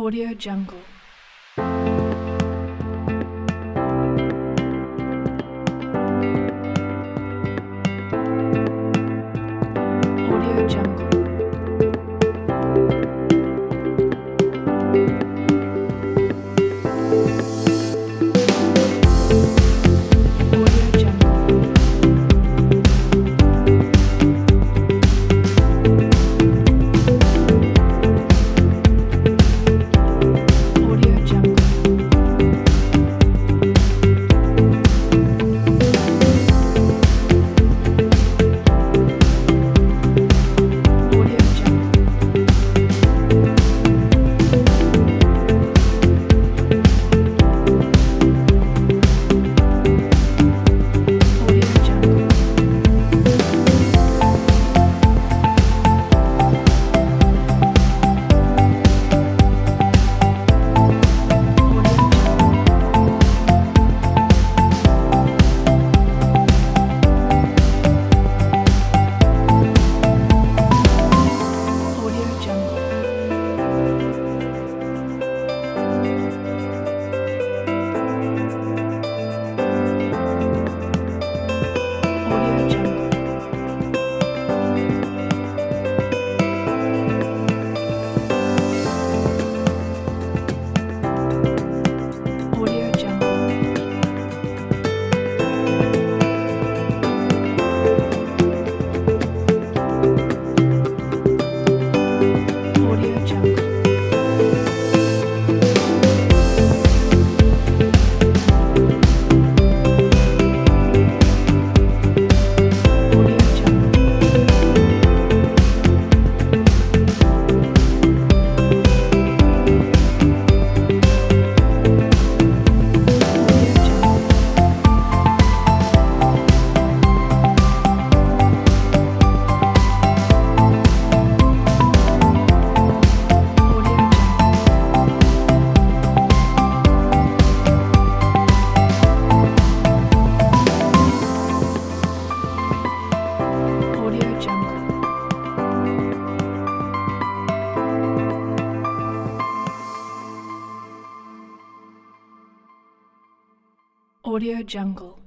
Audio Jungle. Audio Jungle. Audio Jungle. Audio Jungle. Audio Jungle. Audio Jungle. Audio Jungle. Audio Jungle. Audio Jungle. Audio Jungle. Audio Jungle. Audio Jungle. Audio Jungle. Audio Jungle. Audio Jungle.